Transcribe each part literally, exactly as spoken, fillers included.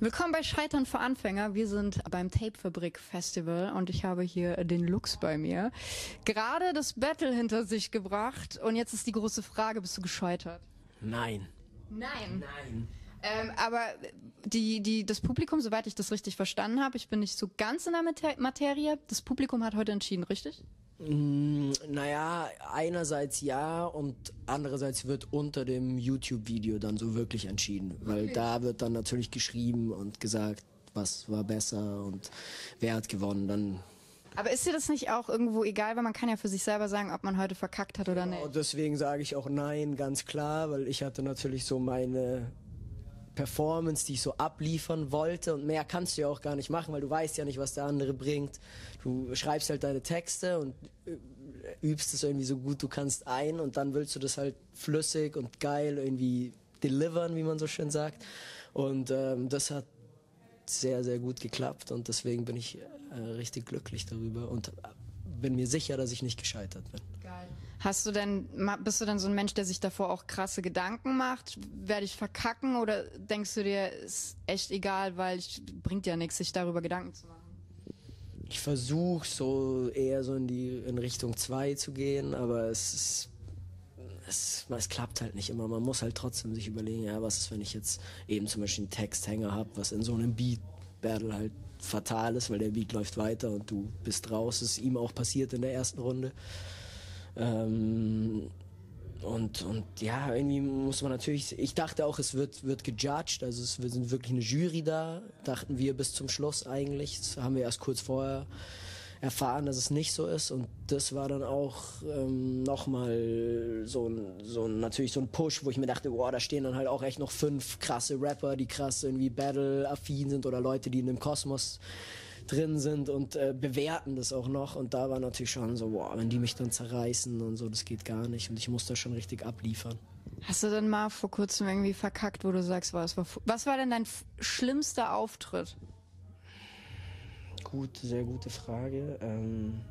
Willkommen bei Scheitern für Anfänger. Wir sind beim Tapefabrik Festival und ich habe hier den Lux bei mir. Gerade das Battle hinter sich gebracht und jetzt ist die große Frage, bist du gescheitert? Nein. Nein? Nein. Ähm, aber die, die, das Publikum, soweit ich das richtig verstanden habe, ich bin nicht so ganz in der Mater- Materie, das Publikum hat heute entschieden, richtig? Mm, naja, einerseits ja und andererseits wird unter dem YouTube-Video dann so wirklich entschieden, weil Okay. Da wird dann natürlich geschrieben und gesagt, was war besser und wer hat gewonnen. Dann Aber ist dir das nicht auch irgendwo egal, weil man kann ja für sich selber sagen, ob man heute verkackt hat oder genau, nicht? deswegen sage ich auch nein, ganz klar, weil ich hatte natürlich so meine Performance, die ich so abliefern wollte und mehr kannst du ja auch gar nicht machen, weil du weißt ja nicht, was der andere bringt. Du schreibst halt deine Texte und übst es irgendwie so gut du kannst ein und dann willst du das halt flüssig und geil irgendwie delivern, wie man so schön sagt. Und ähm, das hat sehr, sehr gut geklappt und deswegen bin ich äh, richtig glücklich darüber und bin mir sicher, dass ich nicht gescheitert bin. Geil. Hast du denn, ma- bist du denn so ein Mensch, der sich davor auch krasse Gedanken macht? Werde ich verkacken oder denkst du dir, ist echt egal, weil es bringt ja nichts, sich darüber Gedanken zu machen? Ich versuche so eher so in die in Richtung zwei zu gehen, aber es ist es, es klappt halt nicht immer. Man muss halt trotzdem sich überlegen, ja, was ist, wenn ich jetzt eben zum Beispiel einen Texthänger habe, was in so einem Beat-Battle halt fatal ist, weil der Beat läuft weiter und du bist raus. Das ist ihm auch passiert in der ersten Runde. Ähm, und, und ja, irgendwie muss man natürlich, ich dachte auch, es wird, wird gejudged, also es, wir sind wirklich eine Jury da, dachten wir bis zum Schluss eigentlich. Das haben wir erst kurz vorher erfahren, dass es nicht so ist und das war dann auch ähm, nochmal so ein, so ein, natürlich so ein Push, wo ich mir dachte, boah, da stehen dann halt auch echt noch fünf krasse Rapper, die krass irgendwie Battle-affin sind oder Leute, die in dem Kosmos drin sind und äh, bewerten das auch noch und da war natürlich schon so, boah, wenn die mich dann zerreißen und so, das geht gar nicht und ich muss da schon richtig abliefern. Hast du denn mal vor kurzem irgendwie verkackt, wo du sagst, was war, was war denn dein f- schlimmster Auftritt? Gut, sehr gute Frage. Ähm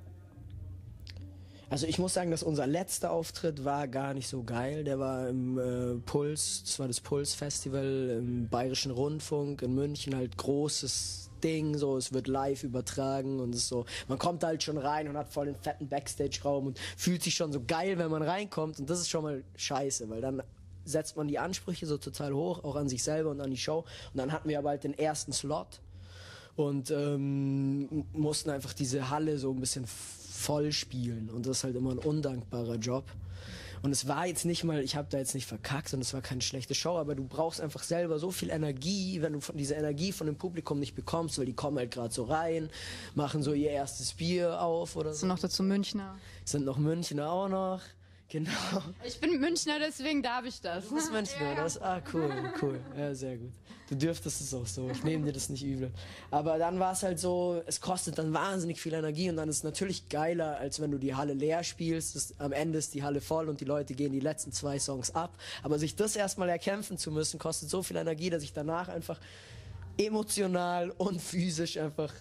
also ich muss sagen, dass unser letzter Auftritt war gar nicht so geil. Der war im äh, Puls, das war das Puls-Festival im Bayerischen Rundfunk in München, halt großes Ding, so, es wird live übertragen und es ist so, man kommt halt schon rein und hat voll den fetten Backstage-Raum und fühlt sich schon so geil, wenn man reinkommt und das ist schon mal scheiße, weil dann setzt man die Ansprüche so total hoch, auch an sich selber und an die Show und dann hatten wir aber halt den ersten Slot und ähm, mussten einfach diese Halle so ein bisschen voll spielen und das ist halt immer ein undankbarer Job und es war jetzt nicht mal, ich habe da jetzt nicht verkackt und es war keine schlechte Show, aber du brauchst einfach selber so viel Energie, wenn du von diese Energie von dem Publikum nicht bekommst, weil die kommen halt gerade so rein, machen so ihr erstes Bier auf oder so. Sind noch dazu Münchner? Sind noch Münchner auch noch. Genau. Ich bin Münchner, deswegen darf ich das. Du bist Münchner, das, ah, cool, cool, ja, sehr gut. Du dürftest es auch so, ich nehme dir das nicht übel. Aber dann war es halt so, es kostet dann wahnsinnig viel Energie und dann ist es natürlich geiler, als wenn du die Halle leer spielst. Das, am Ende ist die Halle voll und die Leute gehen die letzten zwei Songs ab. Aber sich das erstmal erkämpfen zu müssen, kostet so viel Energie, dass ich danach einfach emotional und physisch einfach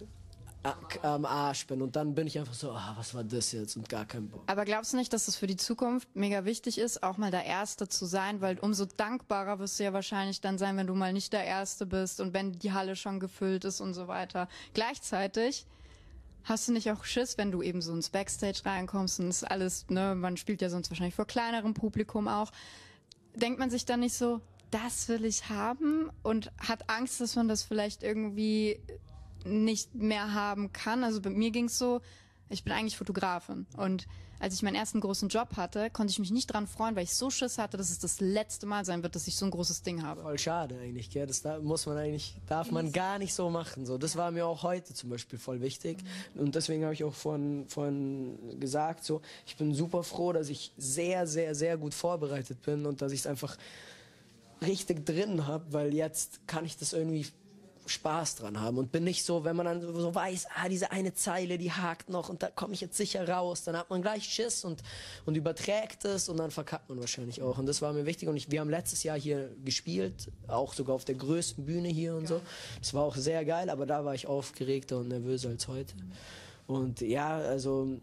am Arsch bin und dann bin ich einfach so, ah, was war das jetzt und gar kein Bock. Aber glaubst du nicht, dass es für die Zukunft mega wichtig ist, auch mal der Erste zu sein, weil umso dankbarer wirst du ja wahrscheinlich dann sein, wenn du mal nicht der Erste bist und wenn die Halle schon gefüllt ist und so weiter. Gleichzeitig hast du nicht auch Schiss, wenn du eben so ins Backstage reinkommst und ist alles, ne, man spielt ja sonst wahrscheinlich vor kleinerem Publikum auch, denkt man sich dann nicht so, das will ich haben und hat Angst, dass man das vielleicht irgendwie nicht mehr haben kann. Also bei mir ging's so, ich bin eigentlich Fotografin und als ich meinen ersten großen Job hatte, konnte ich mich nicht dran freuen, weil ich so Schiss hatte, dass es das letzte Mal sein wird, dass ich so ein großes Ding habe. Voll schade eigentlich, gell? Das da muss man eigentlich, darf man gar nicht so machen. So, das war mir auch heute zum Beispiel voll wichtig und deswegen habe ich auch vorhin, vorhin gesagt, so, ich bin super froh, dass ich sehr, sehr, sehr gut vorbereitet bin und dass ich es einfach richtig drin habe, weil jetzt kann ich das irgendwie Spaß dran haben und bin nicht so, wenn man dann so weiß, ah, diese eine Zeile, die hakt noch und da komme ich jetzt sicher raus, dann hat man gleich Schiss und, und überträgt es und dann verkackt man wahrscheinlich auch und das war mir wichtig und ich, wir haben letztes Jahr hier gespielt, auch sogar auf der größten Bühne hier und geil. So, das war auch sehr geil, aber da war ich aufgeregter und nervöser als heute und ja, also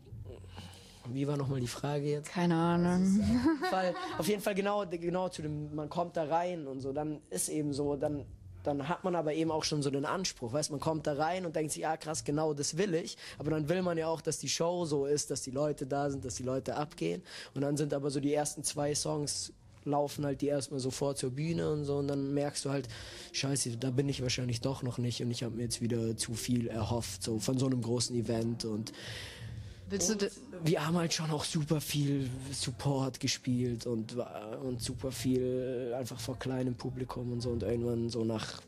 wie war nochmal die Frage jetzt? Keine Ahnung. Fall, auf jeden Fall genau, genau zu dem, man kommt da rein und so, dann ist eben so, dann dann hat man aber eben auch schon so den Anspruch, weißt, man kommt da rein und denkt sich, ja krass, genau das will ich, aber dann will man ja auch, dass die Show so ist, dass die Leute da sind, dass die Leute abgehen und dann sind aber so die ersten zwei Songs, laufen halt die erstmal sofort zur Bühne und so und dann merkst du halt, scheiße, da bin ich wahrscheinlich doch noch nicht und ich habe mir jetzt wieder zu viel erhofft, so von so einem großen Event und Willst du wir haben halt schon auch super viel Support gespielt und, und super viel einfach vor kleinem Publikum und so und irgendwann so nach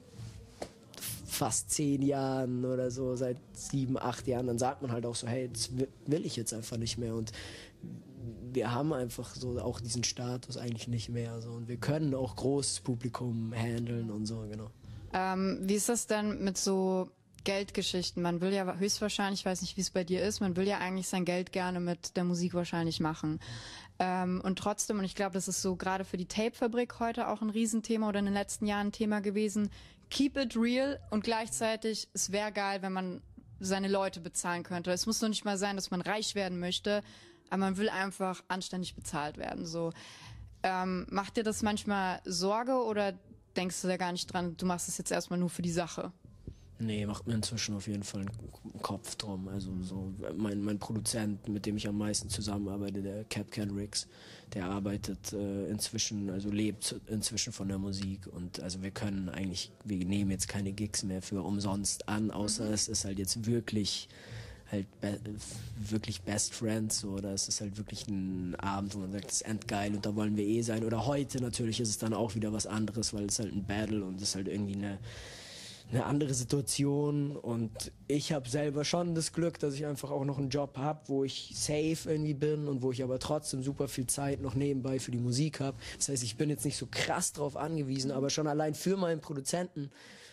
fast zehn Jahren oder so, seit sieben, acht Jahren, dann sagt man halt auch so, hey, das will ich jetzt einfach nicht mehr und wir haben einfach so auch diesen Status eigentlich nicht mehr so und wir können auch großes Publikum handeln und so, genau. Ähm, wie ist das denn mit so Geldgeschichten? Man will ja höchstwahrscheinlich, ich weiß nicht, wie es bei dir ist, man will ja eigentlich sein Geld gerne mit der Musik wahrscheinlich machen. Ähm, und trotzdem, und ich glaube, das ist so gerade für die Tape-Fabrik heute auch ein Riesenthema oder in den letzten Jahren ein Thema gewesen, keep it real und gleichzeitig, es wäre geil, wenn man seine Leute bezahlen könnte. Es muss doch nicht mal sein, dass man reich werden möchte, aber man will einfach anständig bezahlt werden. So, ähm, macht dir das manchmal Sorge oder denkst du da gar nicht dran, du machst es jetzt erstmal nur für die Sache? Nee, macht mir inzwischen auf jeden Fall einen Kopf drum. Also so mein, mein Produzent, mit dem ich am meisten zusammenarbeite, der Cap Can Riggs, der arbeitet äh, inzwischen, also lebt inzwischen von der Musik und also wir können eigentlich, wir nehmen jetzt keine Gigs mehr für umsonst an, außer mhm. es ist halt jetzt wirklich halt be wirklich Best Friends so, oder es ist halt wirklich ein Abend, wo man sagt, das ist endgeil und da wollen wir eh sein. Oder heute natürlich ist es dann auch wieder was anderes, weil es halt ein Battle und es ist halt irgendwie eine eine andere Situation und ich habe selber schon das Glück, dass ich einfach auch noch einen Job habe, wo ich safe irgendwie bin und wo ich aber trotzdem super viel Zeit noch nebenbei für die Musik habe. Das heißt, ich bin jetzt nicht so krass drauf angewiesen, aber schon allein für meinen Produzenten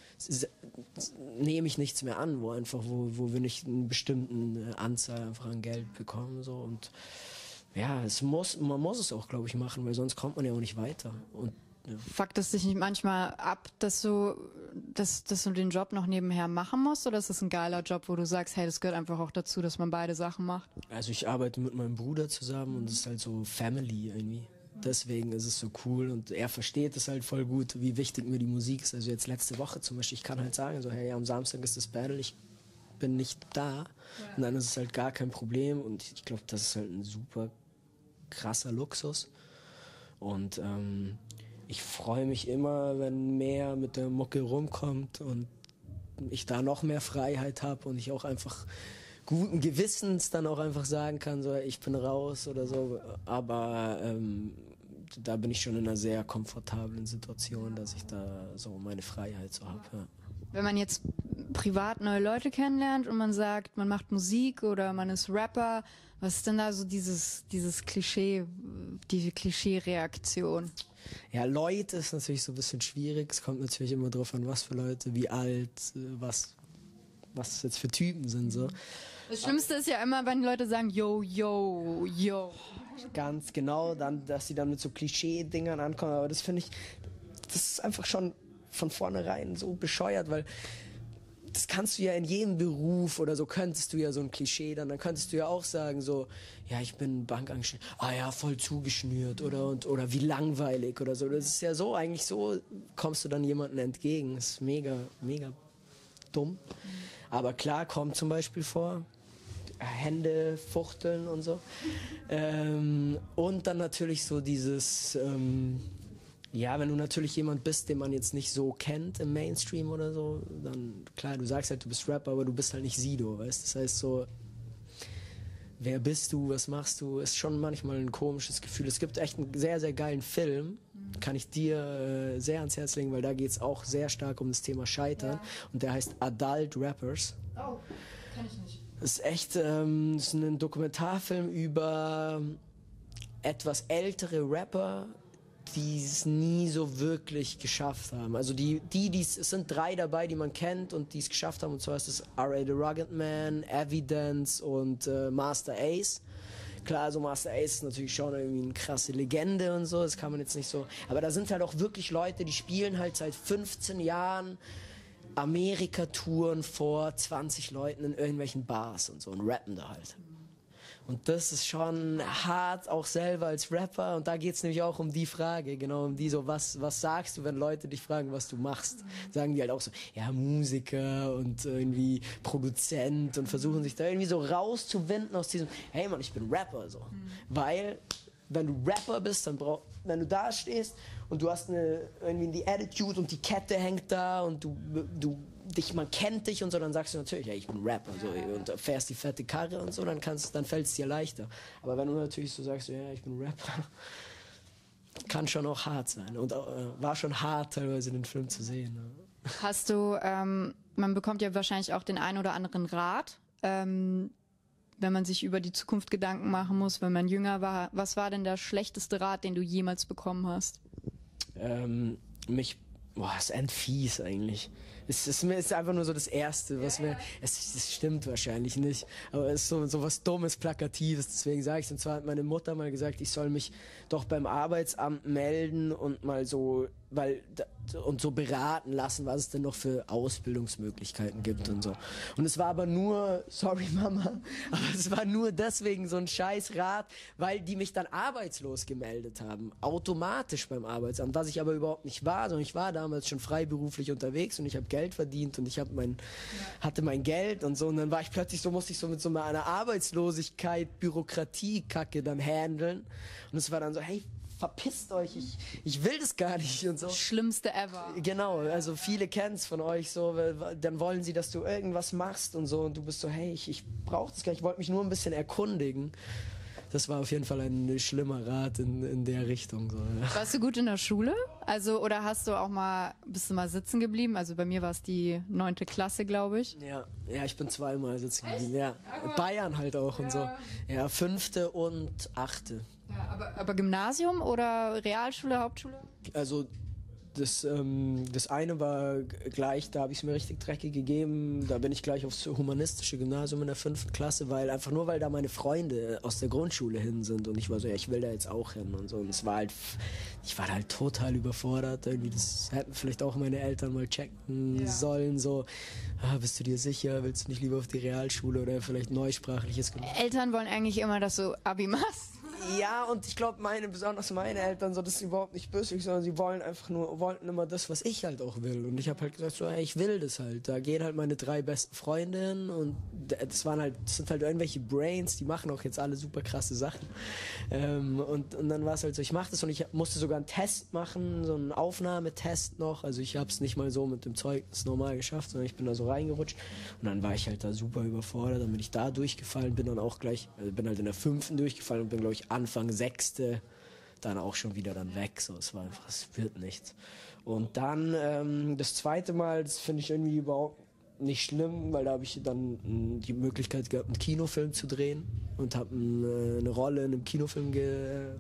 nehme ich nichts mehr an, wo einfach, wo, wo wir nicht eine bestimmte Anzahl einfach an Geld bekommen so und ja, es muss, man muss es auch, glaube ich, machen, weil sonst kommt man ja auch nicht weiter und ja. Fuckt es dich nicht manchmal ab, dass du, dass, dass du den Job noch nebenher machen musst? Oder ist das ein geiler Job, wo du sagst, hey, das gehört einfach auch dazu, dass man beide Sachen macht? Also ich arbeite mit meinem Bruder zusammen und es ist halt so Family irgendwie. Deswegen ist es so cool und er versteht es halt voll gut, wie wichtig mir die Musik ist. Also jetzt letzte Woche zum Beispiel, ich kann halt sagen, so hey, am Samstag ist das Battle, ich bin nicht da. Ja. Und dann ist es halt gar kein Problem und ich glaube, das ist halt ein super krasser Luxus. Und ähm, ich freue mich immer, wenn mehr mit der Mucke rumkommt und ich da noch mehr Freiheit habe und ich auch einfach guten Gewissens dann auch einfach sagen kann, so ich bin raus oder so. Aber ähm, da bin ich schon in einer sehr komfortablen Situation, dass ich da so meine Freiheit so habe. Ja. Wenn man jetzt privat neue Leute kennenlernt und man sagt, man macht Musik oder man ist Rapper, was ist denn da so dieses, dieses Klischee, diese Klischee-Reaktion? Ja, Leute ist natürlich so ein bisschen schwierig. Es kommt natürlich immer drauf an, was für Leute, wie alt, was, was es jetzt für Typen sind. So. Das Schlimmste ist ja immer, wenn Leute sagen, yo, yo, yo. Ganz genau, dann, dass sie dann mit so Klischee-Dingern ankommen. Aber das finde ich, das ist einfach schon von vornherein so bescheuert, weil das kannst du ja in jedem Beruf oder so, könntest du ja so ein Klischee dann, dann könntest du ja auch sagen so, ja, ich bin Bankangestellter, ah ja, voll zugeschnürt oder und oder wie langweilig oder so. Das ist ja so, eigentlich so kommst du dann jemandem entgegen. Das ist mega, mega dumm. Aber klar, kommt zum Beispiel vor, Hände fuchteln und so. Ähm, und dann natürlich so dieses, ähm, ja, wenn du natürlich jemand bist, den man jetzt nicht so kennt im Mainstream oder so, dann klar, du sagst halt, du bist Rapper, aber du bist halt nicht Sido, weißt du? Das heißt so, wer bist du, was machst du, ist schon manchmal ein komisches Gefühl. Es gibt echt einen sehr, sehr geilen Film, kann ich dir äh, sehr ans Herz legen, weil da geht es auch sehr stark um das Thema Scheitern. Ja. Und der heißt Adult Rappers. Oh, kenn ich nicht. Das ist echt ähm, das ist ein Dokumentarfilm über etwas ältere Rapper, die es nie so wirklich geschafft haben. Also die, die, die, es sind drei dabei, die man kennt und die es geschafft haben. Und zwar ist es R A The Rugged Man, Evidence und äh, Master Ace. Klar, also Master Ace ist natürlich schon irgendwie eine krasse Legende und so, das kann man jetzt nicht so... Aber da sind halt auch wirklich Leute, die spielen halt seit fünfzehn Jahren Amerika-Touren vor zwanzig Leuten in irgendwelchen Bars und so und rappen da halt. Und das ist schon hart, auch selber als Rapper. Und da geht's nämlich auch um die Frage, genau um die so, was, was sagst du, wenn Leute dich fragen, was du machst? Sagen die halt auch so, ja, Musiker und irgendwie Produzent und versuchen sich da irgendwie so rauszuwinden aus diesem, hey Mann, ich bin Rapper, so. Mhm. Weil, wenn du Rapper bist, dann brauch, wenn du da stehst und du hast eine, irgendwie die Attitude und die Kette hängt da und du, du, dich, man kennt dich und so, dann sagst du natürlich, ja, ich bin Rapper, so, und fährst die fette Karre und so, dann kannst, dann fällt es dir leichter. Aber wenn du natürlich so sagst, ja, ich bin Rapper, kann schon auch hart sein und äh, war schon hart teilweise den Film zu sehen. Ne? Hast du, ähm, man bekommt ja wahrscheinlich auch den einen oder anderen Rat, ähm, wenn man sich über die Zukunft Gedanken machen muss, wenn man jünger war. Was war denn der schlechteste Rat, den du jemals bekommen hast? Ähm, mich, boah, ist endfies eigentlich. Es ist, es ist einfach nur so das Erste, was mir, es, es stimmt wahrscheinlich nicht, aber es ist so, so was Dummes, Plakatives, deswegen sage ich es. Und zwar hat meine Mutter mal gesagt, ich soll mich doch beim Arbeitsamt melden und mal so, weil, und so beraten lassen, was es denn noch für Ausbildungsmöglichkeiten gibt und so. Und es war aber nur, sorry Mama, aber es war nur deswegen so ein scheiß Rat, weil die mich dann arbeitslos gemeldet haben, automatisch beim Arbeitsamt, was ich aber überhaupt nicht war, sondern ich war damals schon freiberuflich unterwegs und ich habe Geld verdient und ich habe mein, hatte mein Geld und so, und dann war ich plötzlich so, musste ich so mit so einer Arbeitslosigkeit, Bürokratie-Kacke dann handeln und es war dann so, hey, verpisst euch, ich, ich will das gar nicht und so. Schlimmste ever. Genau, also viele kennen's von euch so, weil, dann wollen sie, dass du irgendwas machst und so und du bist so, hey, ich, ich brauch das gar nicht, ich wollte mich nur ein bisschen erkundigen. Das war auf jeden Fall ein schlimmer Rat in, in der Richtung. So. Warst du gut in der Schule? Also, oder hast du auch mal, bist du mal sitzen geblieben? Also bei mir war es die neunte Klasse, glaube ich. Ja, ja, ich bin zweimal sitzen geblieben. Ja. Bayern halt auch ja. Und so. Ja, fünfte und achte. Ja, aber, aber Gymnasium oder Realschule, Hauptschule? Also das, ähm, das eine war gleich, da habe ich es mir richtig dreckig gegeben, da bin ich gleich aufs humanistische Gymnasium in der fünften Klasse, weil einfach nur, weil da meine Freunde aus der Grundschule hin sind und ich war so, ja, ich will da jetzt auch hin und so, und es war halt, ich war halt total überfordert, irgendwie, das hätten vielleicht auch meine Eltern mal checken ja. sollen, so, ah, bist du dir sicher, willst du nicht lieber auf die Realschule oder vielleicht neusprachliches Gymnasium? Eltern wollen eigentlich immer, dass du Abi machst. Ja, und ich glaube, meine, besonders meine Eltern, so, das ist überhaupt nicht böslich, sondern sie wollen einfach nur, wollten immer das, was ich halt auch will. Und ich habe halt gesagt, so, hey, ich will das halt. Da gehen halt meine drei besten Freundinnen und das waren halt, das sind halt irgendwelche Brains, die machen auch jetzt alle super krasse Sachen. Ähm, und, und dann war es halt so, ich mache das und ich musste sogar einen Test machen, so einen Aufnahmetest noch. Also ich habe es nicht mal so mit dem Zeugnis normal geschafft, sondern ich bin da so reingerutscht. Und dann war ich halt da super überfordert, dann bin ich da durchgefallen, bin dann auch gleich, also bin halt in der fünften durchgefallen und bin, glaube ich, Anfang sechste dann auch schon wieder dann weg. So, es war einfach, es wird nichts. Und dann ähm, das zweite Mal, das finde ich irgendwie überhaupt nicht schlimm, weil da habe ich dann mh, die Möglichkeit gehabt, einen Kinofilm zu drehen und habe äh, eine Rolle in einem Kinofilm ge...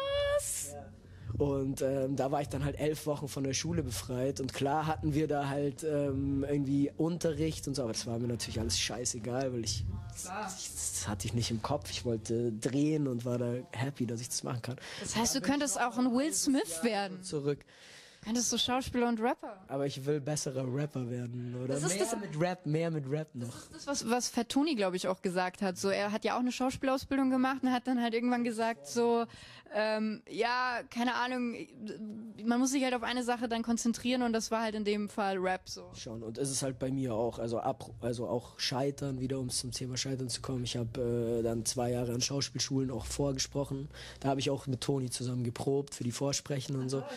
Was? Ja. Und ähm, da war ich dann halt elf Wochen von der Schule befreit und klar hatten wir da halt ähm, irgendwie Unterricht und so, aber das war mir natürlich alles scheißegal, weil ich das, das hatte ich nicht im Kopf. Ich wollte drehen und war da happy, dass ich das machen kann. Das heißt, du könntest auch ein Will Smith werden. Zurück. Könntest du Schauspieler und Rapper? Aber ich will besserer Rapper werden, oder? Das ist mehr das, mit Rap, mehr mit Rap noch. Das ist das, was, was Fat Tony, glaube ich, auch gesagt hat. So, er hat ja auch eine Schauspielausbildung gemacht und hat dann halt irgendwann gesagt, so, ähm, ja, keine Ahnung, man muss sich halt auf eine Sache dann konzentrieren und das war halt in dem Fall Rap so. Schon, und es ist halt bei mir auch, also ab, also auch Scheitern, wieder um zum Thema Scheitern zu kommen. Ich habe äh, dann zwei Jahre an Schauspielschulen auch vorgesprochen. Da habe ich auch mit Toni zusammen geprobt für die Vorsprechen und so.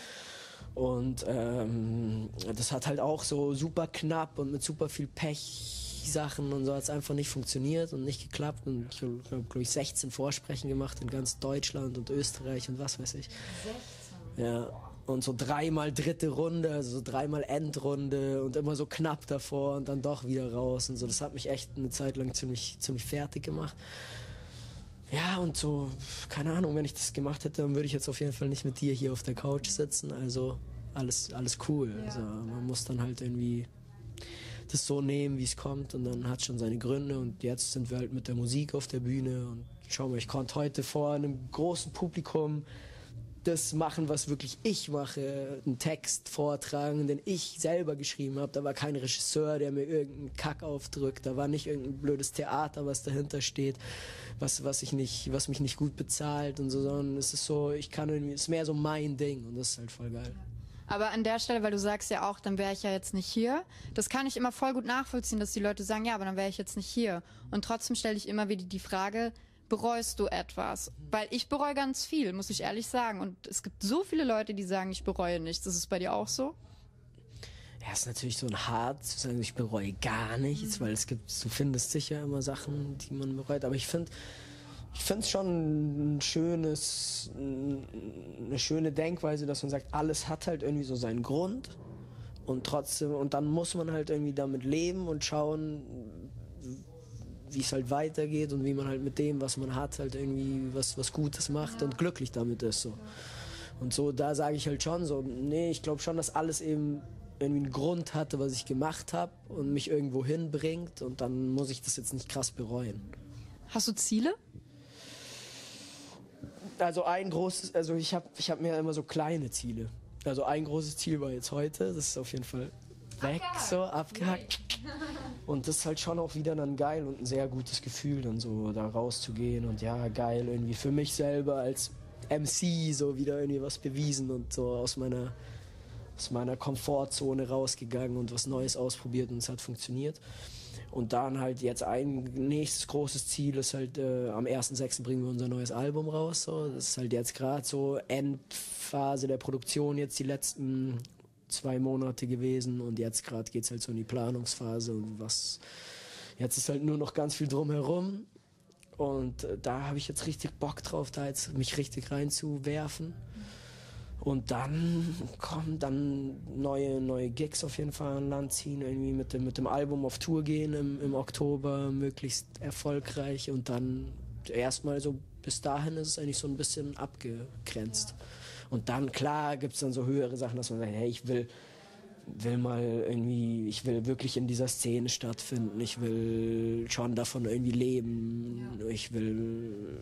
Und ähm, das hat halt auch so super knapp und mit super viel Pech-Sachen und so hat es einfach nicht funktioniert und nicht geklappt. Und ich habe, glaube ich, sechzehn Vorsprechen gemacht in ganz Deutschland und Österreich und was weiß ich. sechzehn? Ja, und so dreimal dritte Runde, also so dreimal Endrunde und immer so knapp davor und dann doch wieder raus und so. Das hat mich echt eine Zeit lang ziemlich, ziemlich fertig gemacht. Ja, und so, keine Ahnung, wenn ich das gemacht hätte, dann würde ich jetzt auf jeden Fall nicht mit dir hier auf der Couch sitzen. Also alles, alles cool. Ja. Also man muss dann halt irgendwie das so nehmen, wie es kommt und dann hat es schon seine Gründe und jetzt sind wir halt mit der Musik auf der Bühne und schau mal, ich konnte heute vor einem großen Publikum das machen, was wirklich ich mache, einen Text vortragen, den ich selber geschrieben habe. Da war kein Regisseur, der mir irgendeinen Kack aufdrückt, da war nicht irgendein blödes Theater, was dahinter steht, was, was ich nicht, was mich nicht gut bezahlt und so, sondern es ist so, ich kann irgendwie, es ist mehr so mein Ding und das ist halt voll geil. Aber an der Stelle, weil du sagst ja auch, dann wäre ich ja jetzt nicht hier, das kann ich immer voll gut nachvollziehen, dass die Leute sagen, ja, aber dann wäre ich jetzt nicht hier. Und trotzdem stelle ich immer wieder die Frage, bereust du etwas? Weil ich bereue ganz viel, muss ich ehrlich sagen. Und es gibt so viele Leute, die sagen, ich bereue nichts. Ist es bei dir auch so? Ja, ist natürlich so ein hart zu sagen, ich bereue gar nichts, mhm. weil es gibt, du findest sicher immer Sachen, die man bereut. Aber ich finde, ich finde es schon ein schönes, eine schöne Denkweise, dass man sagt, alles hat halt irgendwie so seinen Grund und trotzdem, und dann muss man halt irgendwie damit leben und schauen, wie es halt weitergeht und wie man halt mit dem, was man hat, halt irgendwie was, was Gutes macht und glücklich damit ist. So. Und so, da sage ich halt schon so, nee, ich glaube schon, dass alles eben irgendwie einen Grund hatte, was ich gemacht habe und mich irgendwo hinbringt und dann muss ich das jetzt nicht krass bereuen. Hast du Ziele? Also ein großes, also ich habe ich hab mir immer so kleine Ziele. Also ein großes Ziel war jetzt heute, das ist auf jeden Fall weg, abgehakt. so abgehackt. Und das ist halt schon auch wieder dann geil und ein sehr gutes Gefühl, dann so da rauszugehen und ja, geil, irgendwie für mich selber als M C so wieder irgendwie was bewiesen und so aus meiner, aus meiner Komfortzone rausgegangen und was Neues ausprobiert und es hat funktioniert. Und dann halt jetzt ein nächstes großes Ziel ist halt, äh, am ersten sechsten bringen wir unser neues Album raus. So. Das ist halt jetzt gerade so Endphase der Produktion, jetzt die letzten zwei Monate gewesen. Und jetzt gerade geht es halt so in die Planungsphase. Und was jetzt ist halt nur noch ganz viel drumherum. Und äh, da habe ich jetzt richtig Bock drauf, da jetzt mich richtig reinzuwerfen. Und dann kommen dann neue, neue Gigs auf jeden Fall an Land ziehen, irgendwie mit dem, mit dem Album auf Tour gehen im, im Oktober, möglichst erfolgreich und dann erstmal so, bis dahin ist es eigentlich so ein bisschen abgegrenzt. Und dann, klar, gibt es dann so höhere Sachen, dass man sagt, hey, ich will, will mal irgendwie, ich will wirklich in dieser Szene stattfinden, ich will schon davon irgendwie leben, ich will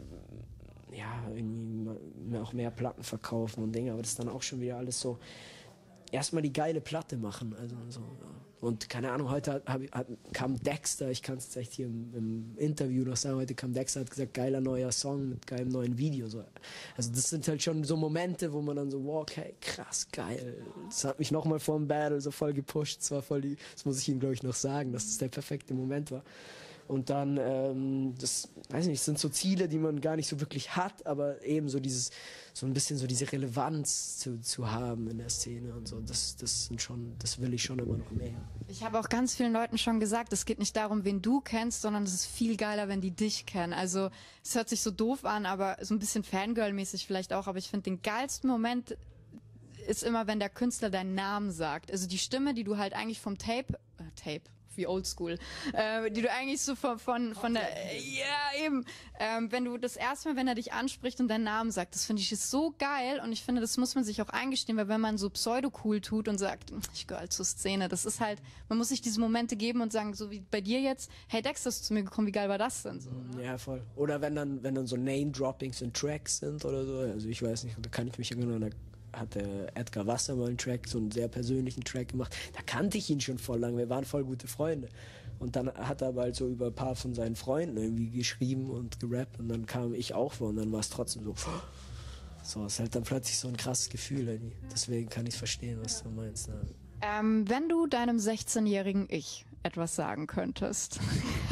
ja, irgendwie auch mehr Platten verkaufen und Dinge, aber das ist dann auch schon wieder alles so, erstmal die geile Platte machen, also so, ja. Und keine Ahnung, heute hat, hat, kam Dexter, ich kann es echt hier im, im Interview noch sagen, heute kam Dexter, hat gesagt, geiler neuer Song mit geilem neuen Video, so. Also das sind halt schon so Momente, wo man dann so, wow, okay, krass, geil, das hat mich nochmal vor dem Battle so voll gepusht, das war voll die, das muss ich ihm glaube ich noch sagen, dass das der perfekte Moment war. Und dann, ähm, das, weiß nicht, das sind so Ziele, die man gar nicht so wirklich hat, aber eben so dieses, so ein bisschen so diese Relevanz zu, zu haben in der Szene und so, das, das sind schon, das will ich schon immer noch mehr. Ich habe auch ganz vielen Leuten schon gesagt, es geht nicht darum, wen du kennst, sondern es ist viel geiler, wenn die dich kennen. Also, es hört sich so doof an, aber so ein bisschen Fangirl-mäßig vielleicht auch, aber ich finde, den geilsten Moment ist immer, wenn der Künstler deinen Namen sagt. Also die Stimme, die du halt eigentlich vom Tape, äh, Tape, wie oldschool, äh, die du eigentlich so von, von, von der, ja eben, ähm, wenn du das erste Mal, wenn er dich anspricht und deinen Namen sagt, das finde ich ist so geil und ich finde, das muss man sich auch eingestehen, weil wenn man so pseudo-cool tut und sagt, ich gehöre halt zur Szene, das ist halt, man muss sich diese Momente geben und sagen, so wie bei dir jetzt, hey Dex, das ist zu mir gekommen, wie geil war das denn so? Ne? Ja, voll. Oder wenn dann, wenn dann so Name-Droppings in Tracks sind oder so, also ich weiß nicht, da kann ich mich erinnern, da hat der Edgar Wasser mal einen Track, so einen sehr persönlichen Track gemacht. Da kannte ich ihn schon voll lang, wir waren voll gute Freunde. Und dann hat er aber halt so über ein paar von seinen Freunden irgendwie geschrieben und gerappt und dann kam ich auch vor und dann war es trotzdem so, so, es ist halt dann plötzlich so ein krasses Gefühl irgendwie. Deswegen kann ich verstehen, was du meinst. Ne? Ähm, wenn du deinem sechzehnjährigen Ich etwas sagen könntest.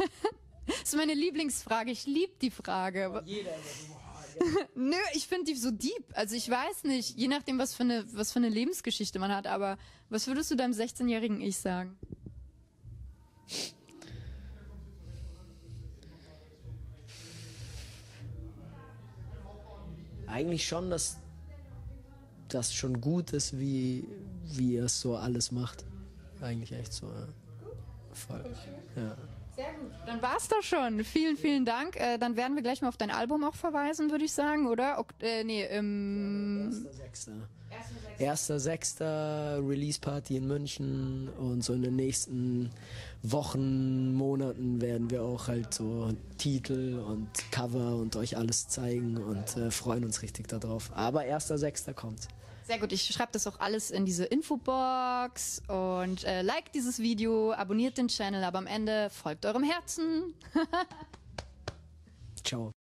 Das ist meine Lieblingsfrage, ich liebe die Frage. Oh, jeder Nö, ich finde die so deep. Also ich weiß nicht, je nachdem, was für eine, was für eine Lebensgeschichte man hat, aber was würdest du deinem sechzehnjährigen Ich sagen? Eigentlich schon, dass das schon gut ist, wie, wie er es so alles macht. Eigentlich echt so, ja. Voll. Ja. Sehr gut. Dann war's doch schon. Vielen, vielen Dank. Äh, dann werden wir gleich mal auf dein Album auch verweisen, würde ich sagen, oder? Ok äh, nee, ähm... erster sechster erster sechster Release-Party in München und so in den nächsten Wochen, Monaten werden wir auch halt so Titel und Cover und euch alles zeigen und äh, freuen uns richtig darauf. Aber erster sechster kommt. Sehr gut, ich schreibe das auch alles in diese Infobox und äh, liked dieses Video, abonniert den Channel, aber am Ende folgt eurem Herzen. Ciao.